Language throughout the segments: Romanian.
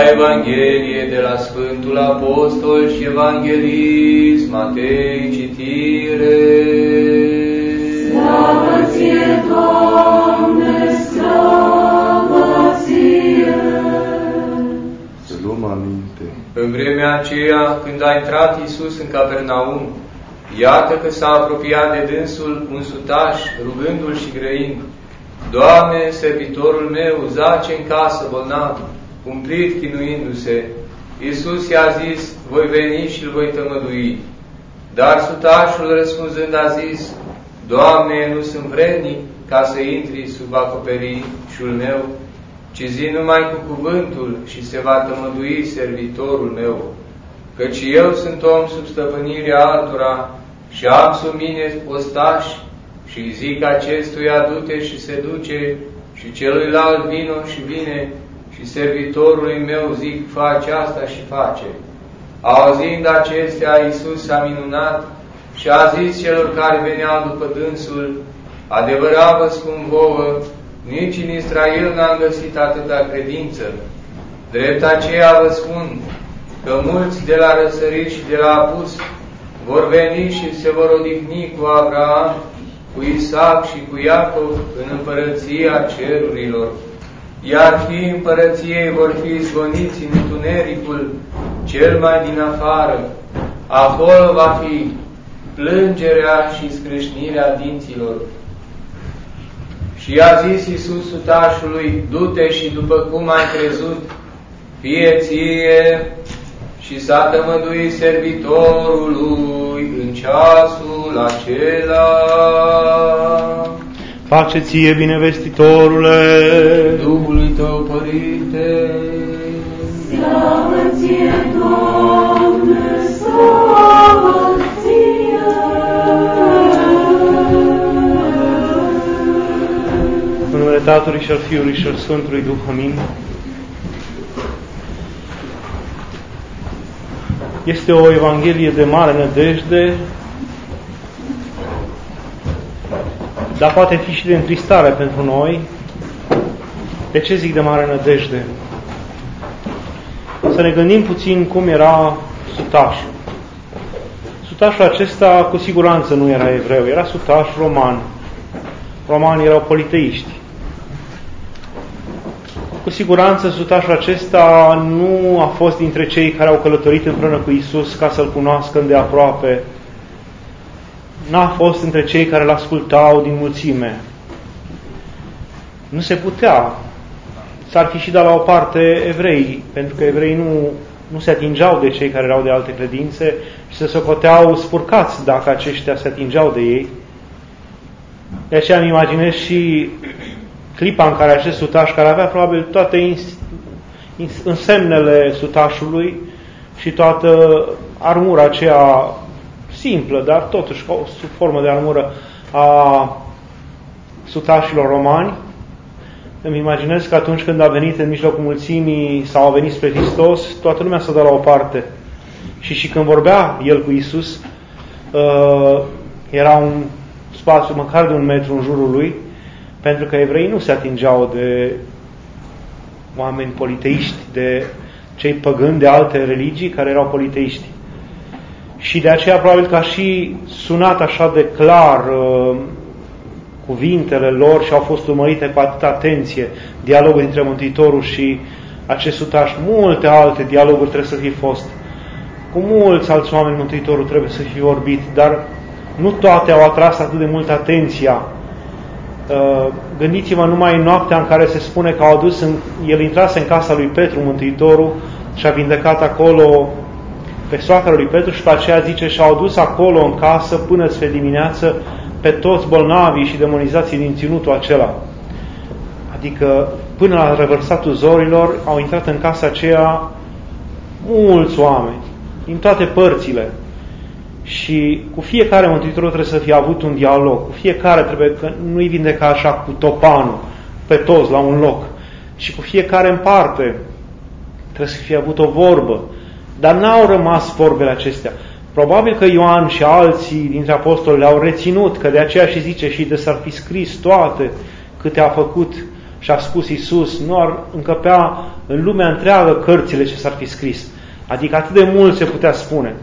Evanghelie de la Sfântul Apostol și Evanghelist Matei, citire. Slavă ție, Doamne, slavă ție! Să luăm aminte. În vremea aceea, când a intrat Iisus în Capernaum, iată că s-a apropiat de dânsul un sutaș, rugându-l și grăind: Doamne, servitorul meu zace în casă bolnav, umplit chinuindu-se. Iisus i-a zis: voi veni și îl voi tămădui. Dar sutașul răspunzând a zis: Doamne, nu sunt vrednic ca să intri sub acoperișul meu, ci zi numai cu cuvântul și se va tămădui servitorul meu. Căci eu sunt om sub stăpânirea altora și am sub mine ostași și zic acestuia du-te și se duce și celuilalt vino și vine și servitorului meu zic fă aceasta și face. Auzind acestea, Iisus s-a minunat și a zis celor care veneau după dânsul: adevărat vă spun vouă, nici în Israel n-am găsit atâta credință. Drept aceea vă spun că mulți de la răsărit și de la apus vor veni și se vor odihni cu Abraham, cu Isaac și cu Iacov în împărăția cerurilor. Iar fiii împărăției vor fi zvoniți în întunericul cel mai din afară. Acolo va fi plângerea și scrâșnirea dinților. Și i-a zis Iisus sutașului: du-te și după cum ai crezut, fie ție. Și s-a tămăduit servitorului în ceasul acela. Pace ție, binevestitorule, Duhului tău, Părinte. Slavă ție, Doamne, slavă ție! în numele Tatălui și al Fiului și al Sfântului Duh, amin. Este o Evanghelie de mare nădejde, dar poate fi și de întristare pentru noi. De ce zic de mare nădejde? Să ne gândim puțin cum era sutașul. Sutașul acesta cu siguranță nu era evreu, era sutaș roman. Romanii erau politeiști. Cu siguranță sutașul acesta nu a fost dintre cei care au călătorit împreună cu Iisus ca să-L cunoască îndeaproape. N-a fost între cei care l-ascultau din mulțime. Nu se putea. S-ar fi și dat la o parte evrei, pentru că evreii nu se atingeau de cei care erau de alte credințe și se socoteau spurcați dacă aceștia se atingeau de ei. De aceea îmi imaginez și clipa în care acest sutaș, care avea probabil toate însemnele sutașului și toată armura aceea simplă, dar totuși sub formă de armură a sutașilor romani, îmi imaginez că atunci când a venit în mijlocul mulțimii sau a venit spre Hristos, toată lumea s-a dat la o parte. Și când vorbea el cu Iisus, era un spațiu măcar de 1 metru în jurul lui, pentru că evreii nu se atingeau de oameni politeiști, de cei păgâni de alte religii care erau politeiști. Și de aceea probabil că a și sunat așa de clar cuvintele lor și au fost urmărite cu atâta atenție dialogul dintre Mântuitorul și acest sutaș. Multe alte dialoguri trebuie să fie fost. Cu mulți alți oameni Mântuitorul trebuie să fie vorbit, dar nu toate au atras atât de mult atenția. Gândiți-vă numai în noaptea în care se spune că el intrase în casa lui Petru, Mântuitorul, și a vindecat acolo pe soacra lui Petru și pe aceea zice și au dus acolo în casă până spre dimineață pe toți bolnavii și demonizații din ținutul acela. Adică până la revărsatul zorilor au intrat în casa aceea mulți oameni din toate părțile. Și cu fiecare Mântuitorul trebuie să fie avut un dialog. Cu fiecare trebuie, că nu-i vindeca așa cu topanul, pe toți la un loc. Și cu fiecare în parte trebuie să fie avut o vorbă. Dar n-au rămas vorbele acestea. Probabil că Ioan și alții dintre apostoli le-au reținut, că de aceea și zice și de s-ar fi scris toate câte a făcut și a spus Iisus, nu ar încăpea în lumea întreagă cărțile ce s-ar fi scris. Adică atât de mult se putea spune.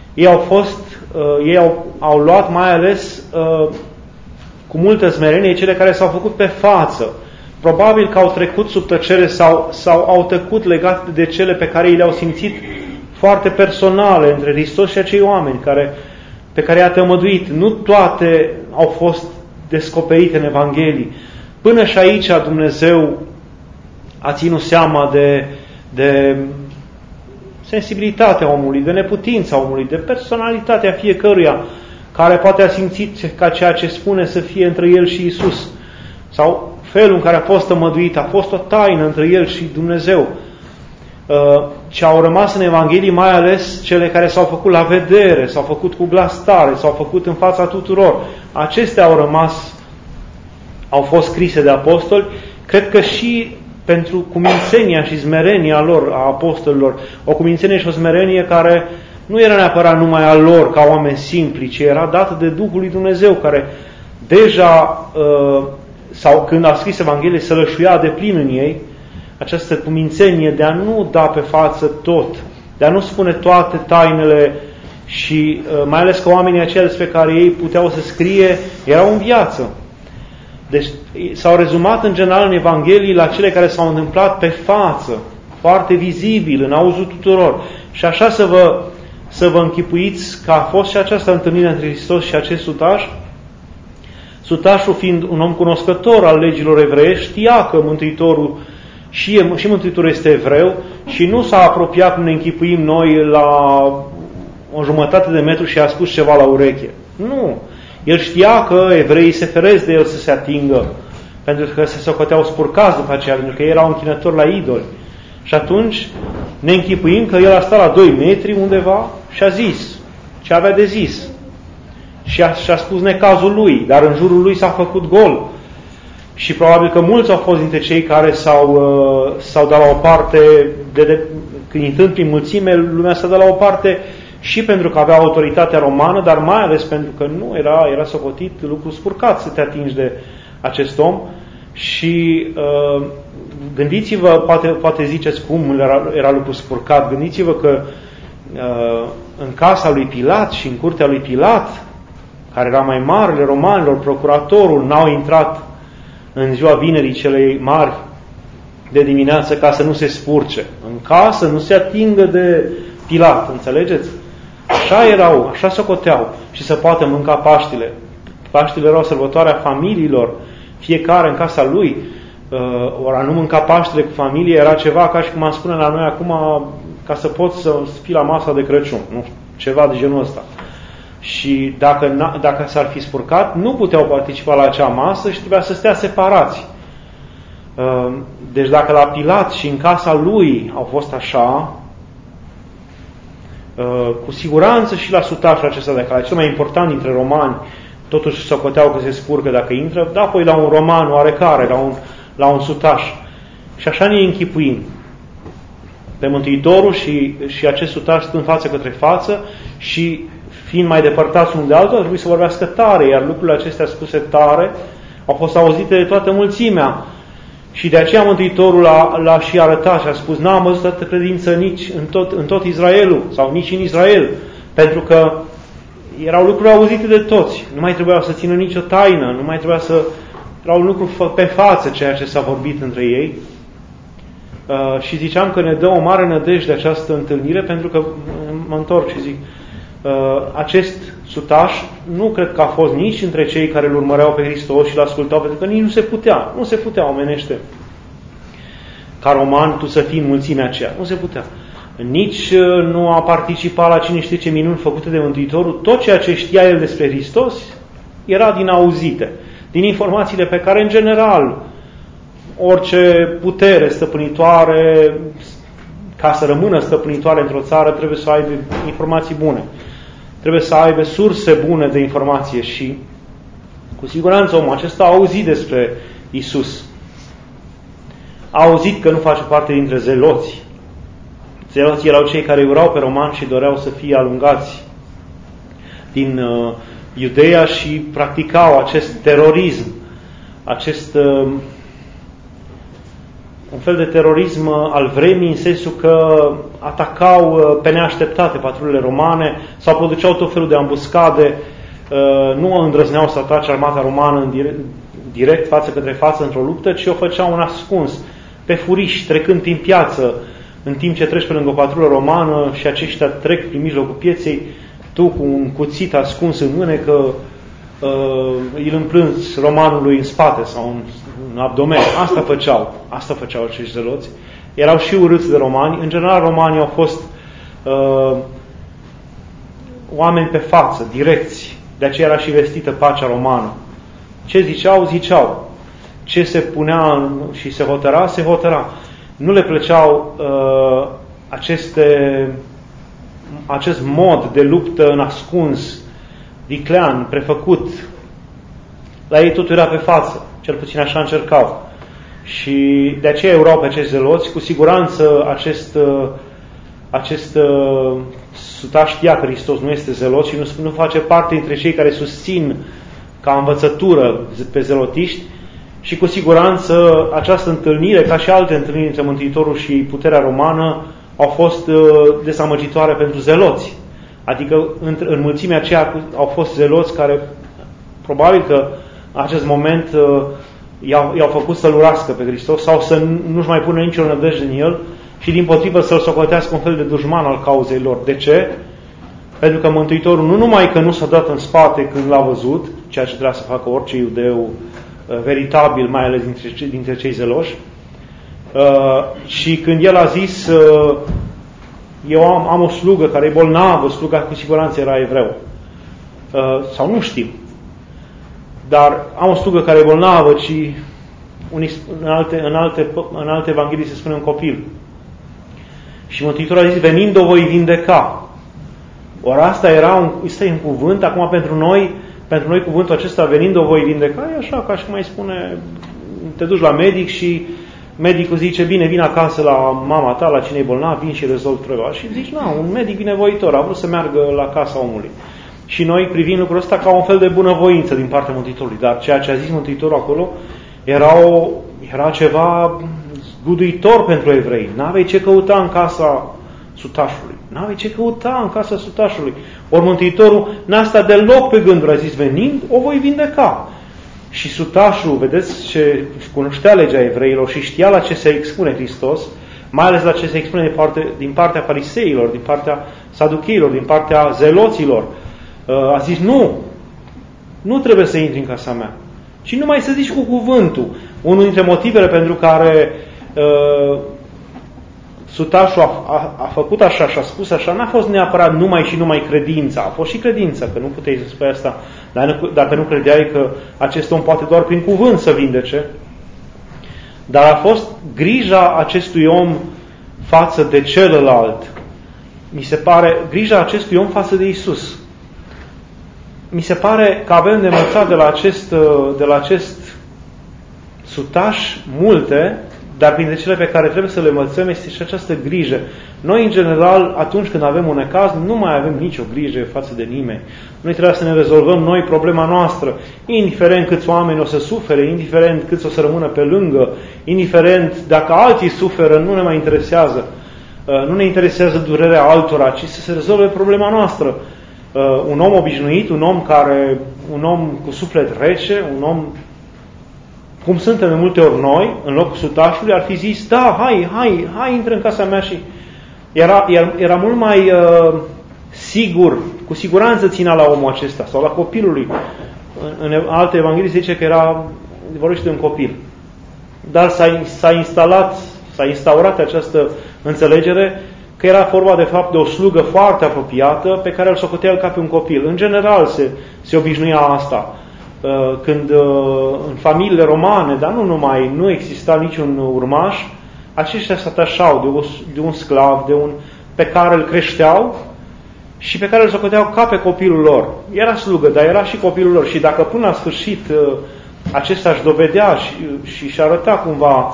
Ei au luat mai ales cu multă smerenie cele care s-au făcut pe față. Probabil că au trecut sub tăcere sau au tăcut legate de cele pe care ei le-au simțit foarte personale între Hristos și acei oameni pe care i-a tămăduit. Nu toate au fost descoperite în Evanghelii. Până și aici Dumnezeu a ținut seama de sensibilitatea omului, de neputința omului, de personalitatea fiecăruia care poate a simțit ca ceea ce spune să fie între el și Iisus. Sau felul în care a fost tămăduit, a fost o taină între el și Dumnezeu. Ce au rămas în Evanghelii, mai ales cele care s-au făcut la vedere, s-au făcut cu glas tare, s-au făcut în fața tuturor. Acestea au fost scrise de apostoli. Cred că și pentru cumințenia și smerenia lor, a apostolilor, o cumințenie și o smerenie care nu era neapărat numai a lor ca oameni simpli, ci era dată de Duhul lui Dumnezeu, care deja, sau când a scris Evanghelie, se lășuia de plin în ei, această cumințenie de a nu da pe față tot, de a nu spune toate tainele și mai ales că oamenii aceia despre care ei puteau să scrie erau în viață. Deci s-au rezumat în general în Evanghelii la cele care s-au întâmplat pe față, foarte vizibil, în auzul tuturor. Și așa să vă închipuiți că a fost și această întâlnire între Hristos și acest sutaș. Sutașul, fiind un om cunoscător al legilor evreiești, știa că Mântuitorul și Mântuitorul este evreu și nu s-a apropiat, cum ne închipuim noi, la o jumătate de metru și a spus ceva la ureche. Nu! El știa că evreii se feresc de el să se atingă, pentru că se socoteau spurcați după aceea, pentru că ei erau închinători la idoli. Și atunci ne închipuim că el a stat la 2 metri undeva și a zis ce avea de zis. Și a spus necazul lui, dar în jurul lui s-a făcut gol. Și probabil că mulți au fost dintre cei care s-au dat la o parte, când intrând prin mulțime, lumea s-a dat la o parte și pentru că avea autoritatea romană, dar mai ales pentru că nu era socotit lucru spurcat să te atingi de acest om. Și gândiți-vă, poate ziceți cum era lucru spurcat, gândiți-vă că în casa lui Pilat și în curtea lui Pilat, care era mai marele romanilor, procuratorul, n-au intrat în ziua vinerii celei mari de dimineață ca să nu se spurce. În casă nu se atingă de Pilat, înțelegeți? Așa erau, așa socoteau și să poată mânca Paștile. Paștile erau sărbătoarea familiilor, fiecare în casa lui. Ori a nu mânca Paștile cu familie era ceva ca și cum am spune la noi acum, ca să poți să fii la masa de Crăciun, nu? Ceva de genul ăsta. Și dacă s-ar fi spurcat, nu puteau participa la acea masă și trebuia să stea separați. Deci dacă la Pilat și în casa lui au fost așa, cu siguranță și la sutașul acesta de care cel mai important dintre romani, totuși socoteau că se spurcă dacă intră, da, apoi la un roman oarecare, la un sutaș. Și așa ne închipuim. Pe Mântuitorul și acest sutaș stând față către față și fiind mai depărtați unul de altul, trebuie să vorbească tare, iar lucrurile acestea spuse tare au fost auzite de toată mulțimea. Și de aceea Mântuitorul l-a și arătat și a spus: n-am văzut atâtă credință nici în tot Israelul, sau nici în Israel, pentru că erau lucruri auzite de toți. Nu mai trebuia să țină nicio taină, nu mai trebuia să... Era un lucru pe față ceea ce s-a vorbit între ei. Și ziceam că ne dă o mare nădejde această întâlnire, pentru că, mă întorc și zic, acest sutaș nu cred că a fost nici între cei care îl urmăreau pe Hristos și îl ascultau, pentru că nici nu se putea omenește ca roman tu să fii în mulțimea aceea, nu se putea. Nici nu a participat la cine știe ce minuni făcute de Mântuitorul. Tot ceea ce știa el despre Hristos era din auzite, din informațiile pe care în general orice putere stăpânitoare, ca să rămână stăpânitoare într-o țară, trebuie să aibă informații bune. Trebuie să aibă surse bune de informație și cu siguranță omul acesta a auzit despre Iisus. A auzit că nu face parte dintre zeloți. Zeloții erau cei care urau pe romani și doreau să fie alungați din Iudeea și practicau acest terorism, un fel de terorism al vremii, în sensul că atacau pe neașteptate patrulele romane sau produceau tot felul de ambuscade, nu îndrăzneau să atace armata romană direct față către față într-o luptă, ci o făceau în ascuns, pe furiș, trecând prin piață, în timp ce treci pe lângă o patrulă romană și aceștia trec prin mijlocul pieței, tu cu un cuțit ascuns în mânecă îl împlângi romanului în spate sau în abdomen. Asta făceau acești zeloți. Erau și urâți de romani. În general, romanii au fost oameni pe față, direcți. De aceea era și vestită pacea romană. Ce ziceau. Ce se punea și se hotăra. Nu le plăceau acest mod de luptă în ascuns, viclean, prefăcut. La ei totul era pe față, cel puțin așa încercau. Și de aceea urau pe acești zeloți. Cu siguranță acest sutaș știa că Hristos nu este zelot și nu face parte dintre cei care susțin ca învățătură pe zelotiști. Și cu siguranță această întâlnire, ca și alte întâlniri între Mântuitorul și puterea romană, au fost dezamăgitoare pentru zeloți. Adică în mulțimea aceea au fost zeloți care probabil că în acest moment i-au făcut să-L urască pe Hristos sau să nu-și mai pună nicio nădejde în El și din-potrivă să-L socotească un fel de dușman al cauzei lor. De ce? Pentru că Mântuitorul nu numai că nu s-a dat în spate când L-a văzut, ceea ce trebuia să facă orice iudeu veritabil, mai ales dintre cei zeloși, și când El a zis eu am o slugă care e bolnavă, sluga cu siguranță era evreu, sau nu știm, dar am o slugă care e bolnavă, ci în alte evanghelii se spune un copil. Și Mântuitorul a zis, venind o voi vindeca. Ori asta este un cuvânt, acum pentru noi cuvântul acesta, venind o voi vindeca, e așa ca și cum mai spune, te duci la medic și medicul zice, bine, vin acasă la mama ta, la cine e bolnav, vin și rezolv treaba. Și zici, un medic binevoitor, a vrut să meargă la casa omului. Și noi privim lucrul ăsta ca un fel de bunăvoință din partea Mântuitorului. Dar ceea ce a zis Mântuitorul acolo era ceva zguduitor pentru evrei. N-aveai ce căuta în casa sutașului. Ori Mântuitorul n-a stat deloc pe gânduri, a zis, venind, o voi vindeca. Și sutașul, vedeți, ce cunoștea legea evreilor și știa la ce se expune Hristos, mai ales la ce se expune din partea fariseilor, din partea saducheilor, din partea zeloților, a zis, nu trebuie să intri în casa mea, ci numai să zici cu cuvântul. Unul dintre motivele pentru care sutașul a făcut așa și a spus așa, n-a fost neapărat numai credința, a fost și credința, că nu puteai să spui asta, dacă nu credeai că acest om poate doar prin cuvânt să vindece, dar a fost grija acestui om față de celălalt. Mi se pare, grija acestui om față de Iisus. Mi se pare că avem de învățat de la acest sutaș multe, dar printre cele pe care trebuie să le învățăm este și această grijă. Noi, în general, atunci când avem un necaz, nu mai avem nicio grijă față de nimeni. Noi trebuie să ne rezolvăm noi problema noastră, indiferent câți oameni o să sufere, indiferent câți o să rămână pe lângă, indiferent dacă alții suferă, nu ne mai interesează. Nu ne interesează durerea altora, ci să se rezolve problema noastră. Un om obișnuit, un om cu suflet rece, un om cum suntem de multe ori noi, în locul sutașului, ar fi zis, da, hai, intră în casa mea și era mult mai sigur, cu siguranță ținea la omul acesta sau la copilul lui. În alte evanghelii se zice că vorbește de un copil. Dar s-a instaurat această înțelegere că era vorba de fapt de o slugă foarte apropiată pe care îl socotea el ca pe un copil. În general se obișnuia asta. Când în familiile romane, dar nu numai, nu exista niciun urmaș, aceștia se atașau de un sclav, pe care îl creșteau și pe care îl socoteau ca pe copilul lor. Era slugă, dar era și copilul lor. Și dacă până la sfârșit acesta își dovedea și își arăta cumva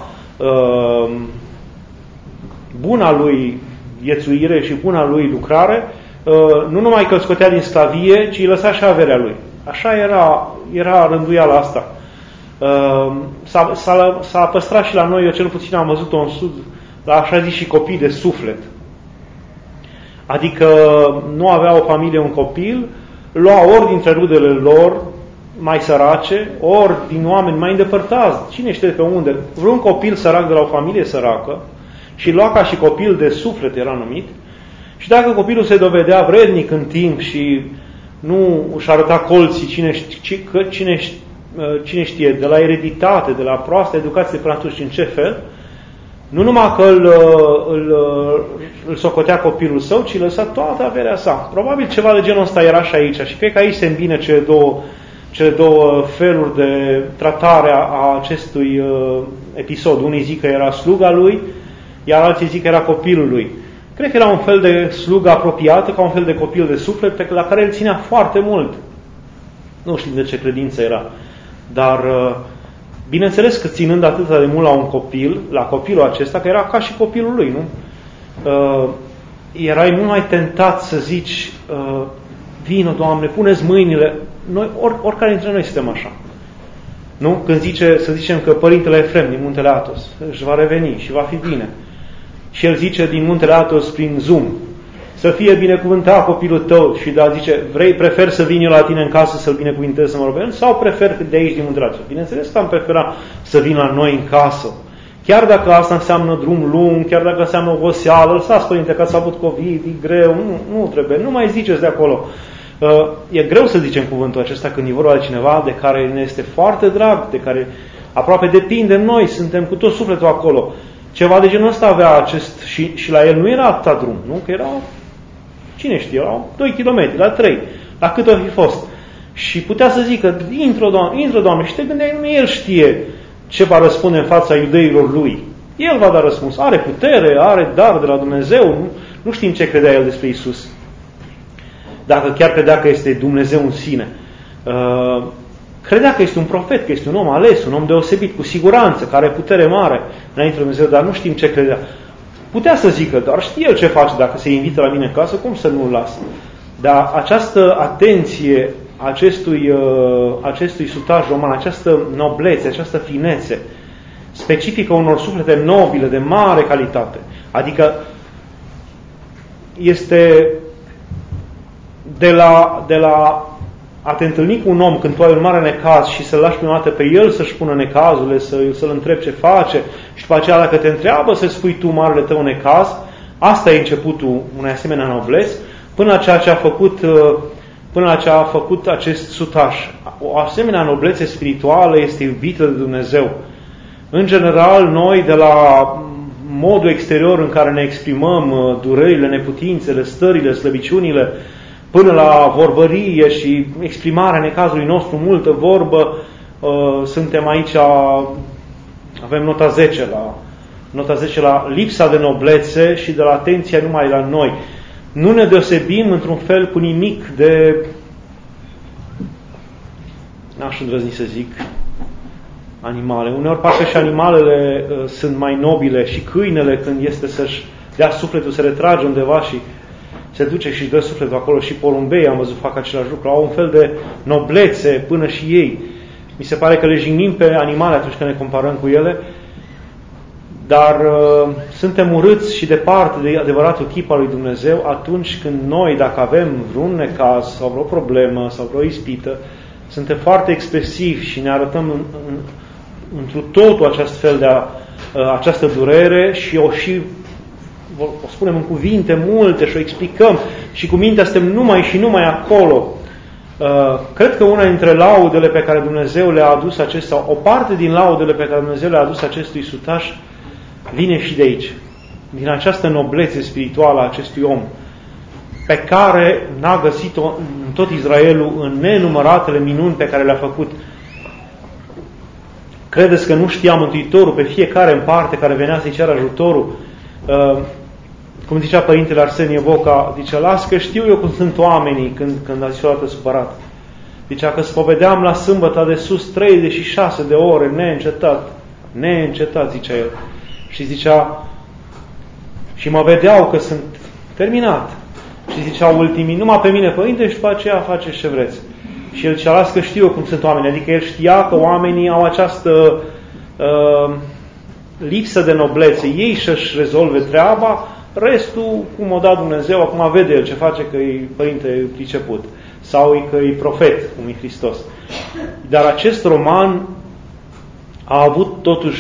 buna lui viețuire și buna lui lucrare, nu numai că îl scotea din sclavie, ci îi lăsa și averea lui. Așa era rânduiala asta. S-a păstrat și la noi, eu cel puțin am văzut-o în Sud, la așa zis și copii de suflet. Adică nu avea o familie un copil, lua ori dintre rudele lor mai sărace, ori din oameni mai îndepărtați, cine știe pe unde, vreun copil sărac de la o familie săracă și lua ca și copil de suflet, era numit, și dacă copilul se dovedea vrednic în timp și nu își arăta colții, cine știe, de la ereditate, de la proastă educație până atunci în ce fel, nu numai că îl socotea copilul său, ci lăsa toată averea sa. Probabil ceva de genul ăsta era și aici. Și cred că aici se îmbină cele două feluri de tratare a acestui episod. Unii zic că era sluga lui, iar alții zic că era copilul lui. Cred că era un fel de slugă apropiată, ca un fel de copil de suflet, la care îl ținea foarte mult. Nu știu de ce credință era, dar bineînțeles că ținând atât de mult la un copil, la copilul acesta, că era ca și copilul lui, nu? Erai mult mai tentat să zici, vină, Doamne, pune-ți mâinile. Noi, oricare dintre noi suntem așa. Nu? Când să zicem că Părintele Efrem din Muntele Athos își va reveni și va fi bine. Și el zice din Muntele Athos prin Zoom, să fie binecuvântat copilul tău, și zice, prefer să vin eu la tine în casă să-l binecuvintez, să mă rog, sau prefer de aici din Muntele Athos? Bineînțeles că am preferat să vin la noi în casă. Chiar dacă asta înseamnă drum lung, chiar dacă înseamnă oboseală, lăsați, Părinte, că ați avut COVID, e greu, nu trebuie, nu mai ziceți de acolo. E greu să zicem cuvântul acesta când e vorba de cineva de care ne este foarte drag, de care aproape depinde noi, suntem cu tot sufletul acolo. Ceva de genul ăsta avea acest, și la el nu era atâta drum, nu? Că erau, cine știe, erau 2 km, la 3, la cât o fi fost. Și putea să zică, intră, Doamne, și te gândeai, nu el știe ce va răspunde în fața iudeilor lui. El va da răspuns. Are putere, are dar de la Dumnezeu, nu știm ce credea el despre Iisus. Dacă chiar credea că este Dumnezeu în sine. Credea că este un profet, că este un om ales, un om deosebit, cu siguranță, care are putere mare înainte de Dumnezeu, dar nu știm ce credea. Putea să zică, dar știe el ce face dacă se invită la mine în casă, cum să nu-l las? Dar această atenție acestui sutaj roman, această noblețe, această finețe, specifică unor suflete nobile, de mare calitate. Adică este de la a te întâlni cu un om când tu ai un mare necaz și să-l lași prima dată pe el să-și pună necazurile, să-l întrebi ce face și după aceea dacă te întreabă să spui tu marele tău necaz, asta e începutul unei asemenea nobleț, până la ceea ce a făcut acest sutaș. O asemenea noblețe spirituală este iubită de Dumnezeu. În general, noi, de la modul exterior în care ne exprimăm durerile, neputințele, stările, slăbiciunile, până la vorbărie și exprimarea necazului nostru, multă vorbă, suntem aici, avem nota 10 la lipsa de noblețe și de la atenția numai la noi. Nu ne deosebim într-un fel cu nimic de, n-aș îndrăzni să zic, animale. Uneori parcă și animalele sunt mai nobile și câinele când este să-și dea sufletul, se retrage undeva și se duce și dă sufletul acolo, și porumbei am văzut fac același lucru, au un fel de noblețe până și ei. Mi se pare că le jignim pe animale atunci când ne comparăm cu ele, dar suntem urâți și departe de adevăratul chip al lui Dumnezeu atunci când noi, dacă avem vreun necaz sau vreo problemă sau vreo ispită, suntem foarte expresivi și ne arătăm întru totul această durere și o spunem în cuvinte multe și o explicăm și cu mintea suntem numai și numai acolo. Cred că una dintre laudele pe care Dumnezeu le-a adus o parte din laudele pe care Dumnezeu le-a adus acestui sutaș vine și de aici, din această noblețe spirituală a acestui om, pe care n-a găsit-o în tot Israelul în nenumăratele minuni pe care le-a făcut. Credeți că nu știa Mântuitorul pe fiecare în parte care venea să-i ceară ajutorul? Cum zicea Părintele Arsenie Voca, zicea, las că știu eu cum sunt oamenii când a zis o dată supărat. Zicea că spovedeam la sâmbăta de sus 36 de ore, neîncetat, zicea el. Și zicea, și mă vedeau că sunt terminat. Și ziceau ultimii, numai pe mine, Părinte, și după aceea faceți ce vreți. Și el cealaltă că știu eu cum sunt oamenii, adică el știa că oamenii au această lipsă de noblețe, ei să-și rezolve treaba, restul, cum o dat Dumnezeu, acum vede el ce face, că e părinte priceput, sau că e profet, cum e Hristos. Dar acest roman a avut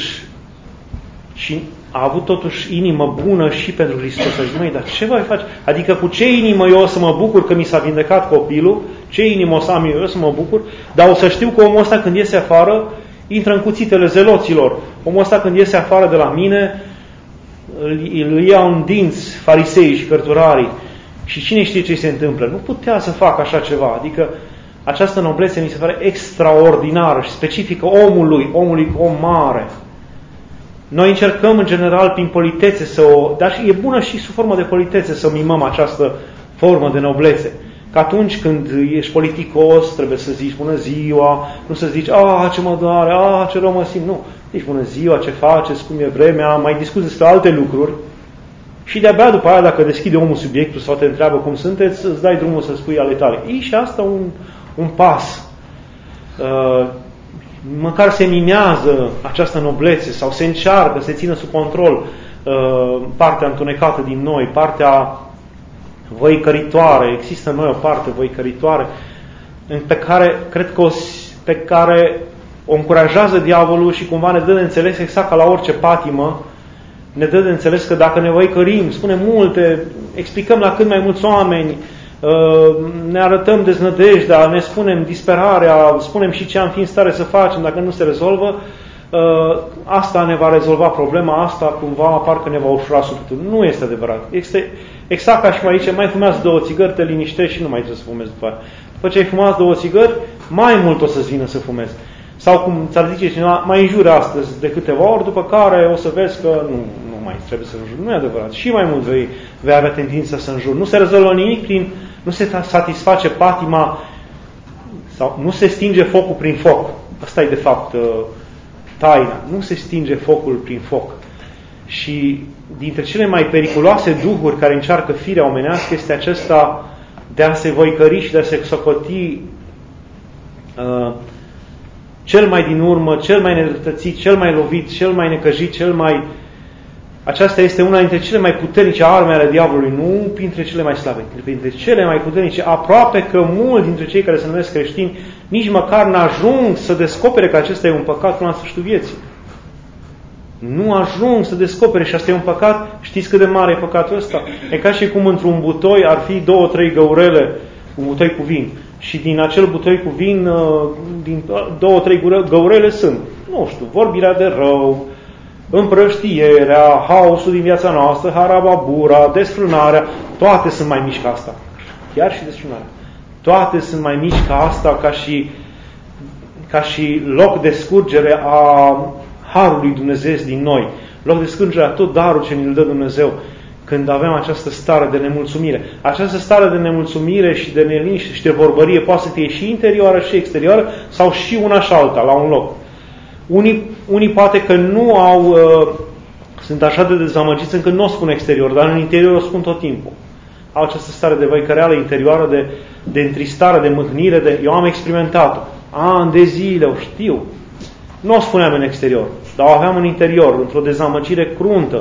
totuși inimă bună și pentru Hristos. Zice, măi, dar ce voi face? Adică cu ce inimă eu o să mă bucur că mi s-a vindecat copilul, ce inimă o să am eu să mă bucur, dar o să știu că omul ăsta când iese afară, intră în cuțitele zeloților. Omul ăsta când iese afară de la mine, îl iau în dinți fariseii și cărturarii. Și cine știe ce se întâmplă? Nu putea să facă așa ceva. Adică această noblețe mi se pare extraordinară și specifică omului om mare. Noi încercăm în general prin politețe dar e bună și sub formă de politețe să mimăm această formă de noblețe. Că atunci când ești politicos, trebuie să zici bună ziua, nu să zici, ce mă doare, ce rău mă simt. Nu, zici bună ziua, ce faceți, cum e vremea, mai discuți despre alte lucruri și de-abia după aia, dacă deschide omul subiectul sau te întreabă cum sunteți, îți dai drumul să spui ale tale. E și asta un pas. Măcar se mimează această noblețe sau se încearcă să țină sub control partea întunecată din noi, partea văicăritoare. Există în noi o parte văicăritoare pe care, cred că pe care o încurajează diavolul și cumva ne dă de înțeles, exact ca la orice patimă, ne dă de înțeles că dacă ne văicărim, spunem multe, explicăm la cât mai mulți oameni, ne arătăm deznădejdea, ne spunem disperarea, spunem și ce am fi în stare să facem dacă nu se rezolvă, asta ne va rezolva problema, asta cumva parcă ne va ușura sufletul. Nu este adevărat. Este exact ca și cum aici, mai fumează 2 țigări, te liniștești și nu mai trebuie să fumezi după aia. După ce ai fumat 2 țigări, mai mult o să-ți vină să fumezi. Sau cum ți-ar zice cineva, mai înjuri astăzi de câteva ori, după care o să vezi că nu mai trebuie să înjuri. Nu e adevărat. Și mai mult vei avea tendința să înjuri. Nu se rezolvă nimic nu se satisface patima sau nu se stinge focul prin foc. Asta e de fapt taina. Nu se stinge focul prin foc. Și dintre cele mai periculoase duhuri care încearcă firea omenească este acesta de a se voicări și de a se socoti cel mai din urmă, cel mai nedreptățit, cel mai lovit, cel mai necăjit, Aceasta este una dintre cele mai puternice arme ale diavolului, nu printre cele mai slabe, printre cele mai puternice. Aproape că mulți dintre cei care se numesc creștini nici măcar n-ajung să descopere că acesta e un păcat până la sfârșitul vieții. Nu ajung să descopere și asta e un păcat. Știți cât de mare e păcatul ăsta? E ca și cum într-un butoi ar fi 2-3 găurele, un butoi cu vin. Și din acel butoi cu vin, din 2-3 găurele sunt, nu știu, vorbirea de rău, împrăștierea, haosul din viața noastră, harababura, desfrânarea, toate sunt mai mici ca asta. Chiar și desfrânarea. Toate sunt mai mici ca asta, ca și loc de scurgere a harului Dumnezeu din noi. Loc de scurgere a tot darul ce ne-l dă Dumnezeu când avem această stare de nemulțumire. Această stare de nemulțumire și de neliniște și de vorbărie poate să fie și interioară și exterioară sau și una și alta, la un loc. Unii poate că nu sunt așa de dezamăgiți încât nu o spun exterior, dar în interior o spun tot timpul. Au această stare de văicăreală interioară, de întristare, de mâhnire, eu am experimentat-o. Ani de zile, o știu. Nu o spuneam în exterior, dar o aveam în interior, într-o dezamăgire cruntă.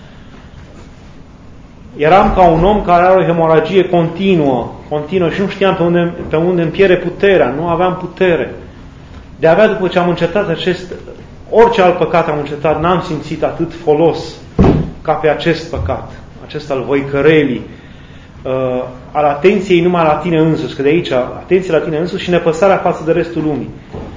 Eram ca un om care are o hemoragie continuă și nu știam pe unde îmi pierde puterea, nu aveam putere. De-abia după ce am încetat orice alt păcat am încetat, n-am simțit atât folos ca pe acest păcat, acesta al voicărelii, al atenției numai la tine însuți, că de aici atenție la tine însuți și nepăsarea față de restul lumii.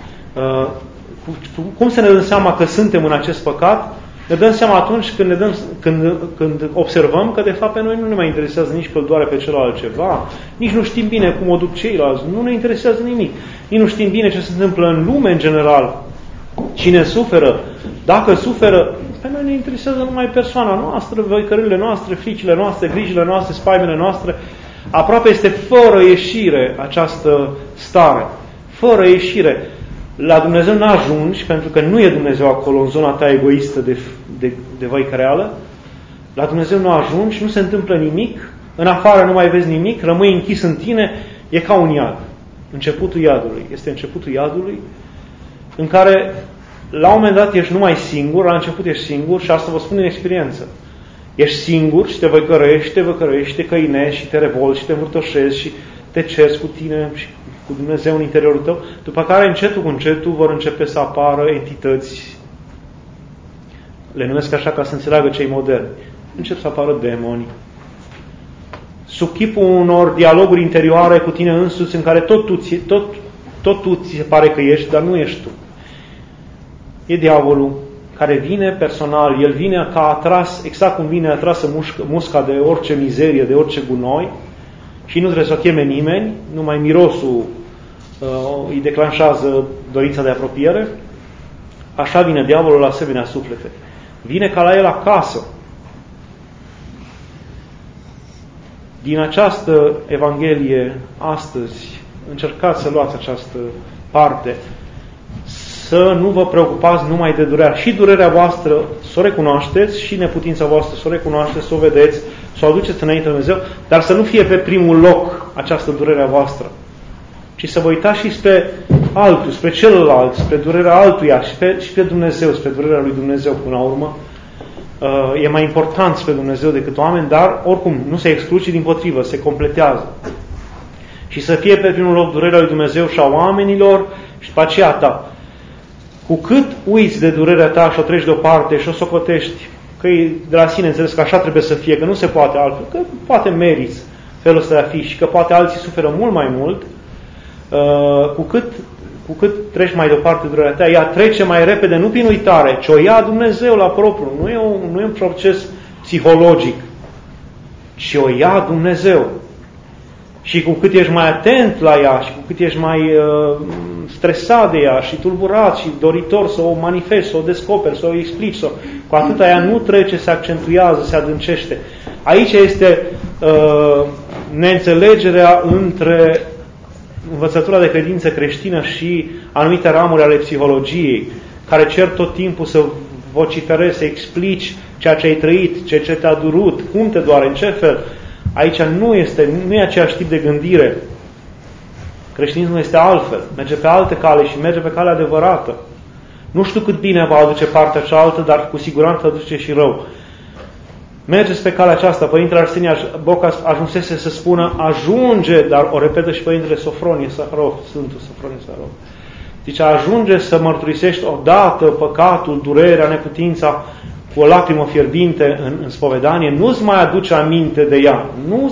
Cum să ne dăm seama că suntem în acest păcat? Ne dăm seama atunci când observăm că de fapt pe noi nu ne mai interesează nici că îl doare pe celălalt ceva, nici nu știm bine cum o duc ceilalți, nu ne interesează nimic. Nici nu știm bine ce se întâmplă în lume în general, cine suferă, dacă suferă, pe noi ne interesează numai persoana noastră, văicările noastre, fricile noastre, grijile noastre, spaimele noastre. Aproape este fără ieșire această stare, fără ieșire. La Dumnezeu n-ajungi, pentru că nu e Dumnezeu acolo, în zona ta egoistă de văicăreală. La Dumnezeu nu ajungi, nu se întâmplă nimic, în afară nu mai vezi nimic, rămâi închis în tine, e ca un iad. începutul iadului. Este începutul iadului în care la un moment dat ești numai singur, la început ești singur și asta vă spun din experiență. Ești singur și te văcărești, te căinești și te revolți și te învârtoșezi și te ceri cu tine și cu Dumnezeu în interiorul tău, după care încetul cu încetul vor începe să apară entități, le numesc așa ca să înțeleagă cei moderni, încep să apară demoni, sub chipul unor dialoguri interioare cu tine însuți în care tot tu ți se pare că ești, dar nu ești tu. E diavolul care vine personal, el vine ca atras, exact cum vine atrasă musca de orice mizerie, de orice gunoi și nu trebuie să o cheme nimeni, numai mirosul îi declanșează dorința de apropiere. Așa vine diavolul la asemenea suflete. Vine ca la el acasă. Din această Evanghelie astăzi, încercați să luați această parte, să nu vă preocupați numai de durerea. Și durerea voastră să o recunoașteți, și neputința voastră să o recunoașteți, să o vedeți, să o aduceți înainte de Dumnezeu, dar să nu fie pe primul loc această durerea voastră, ci să vă uitați și spre altul, spre celălalt, spre durerea altuia și pe Dumnezeu, spre durerea lui Dumnezeu până la urmă. E mai important spre Dumnezeu decât oameni, dar oricum nu se exclude, dimpotrivă, se completează. Și să fie pe primul loc durerea lui Dumnezeu și a oamenilor și după aceea ta. Cu cât uiți de durerea ta și o treci deoparte și o socotești, că e de la sine înțeles că așa trebuie să fie, că nu se poate altfel, că poate meriți felul ăsta de a fi și că poate alții suferă mult mai mult, cu cât treci mai departe durerea ta, ea trece mai repede, nu prin uitare, ci o ia Dumnezeu la propriu. Nu e un proces psihologic, ci o ia Dumnezeu. Și cu cât ești mai atent la ea și cu cât ești mai stresat de ea și tulburat și doritor să o manifesti, să o descoperi, să o explici, cu atât ea nu trece, se accentuează, se adâncește. Aici este neînțelegerea între învățătura de credință creștină și anumite ramuri ale psihologiei, care cer tot timpul să vociferezi, să explici ceea ce ai trăit, ceea ce te-a durut, cum te doare, în ce fel. Aici nu e aceeași tip de gândire. Creștinismul este altfel, merge pe alte cale și merge pe calea adevărată. Nu știu cât bine va aduce partea cealaltă, dar cu siguranță aduce și rău. Mergeți pe calea aceasta. Părintele Arsenie Boca ajunsese să spună ajunge, dar o repetă și Părintele Sofronie Saharov, Sfântul Sofronie Saharov. Zice, ajunge să mărturisești odată păcatul, durerea, neputința, cu o lacrimă fierbinte în spovedanie, nu-ți mai aduce aminte de ea,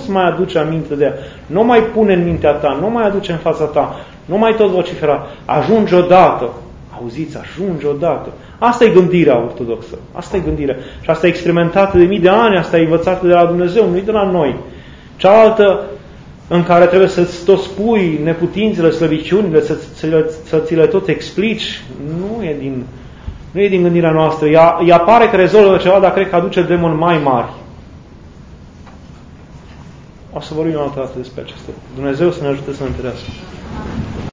nu mai pune în mintea ta, nu mai aduce în fața ta, nu mai tot vocifera, ajunge odată. Auziți, ajunge odată. Asta e gândirea ortodoxă, asta e gândirea. Și asta e experimentată de mii de ani, asta e învățată de la Dumnezeu, nu de la noi. Cealaltă, în care trebuie să-ți tot spui neputințele, slăbiciunile, să ți le tot explici, nu e din gândirea noastră. Ea pare că rezolvă ceva, dar cred că aduce demoni mai mari. O să vorbim o altă dată despre acestea. Dumnezeu să ne ajute să ne întărească.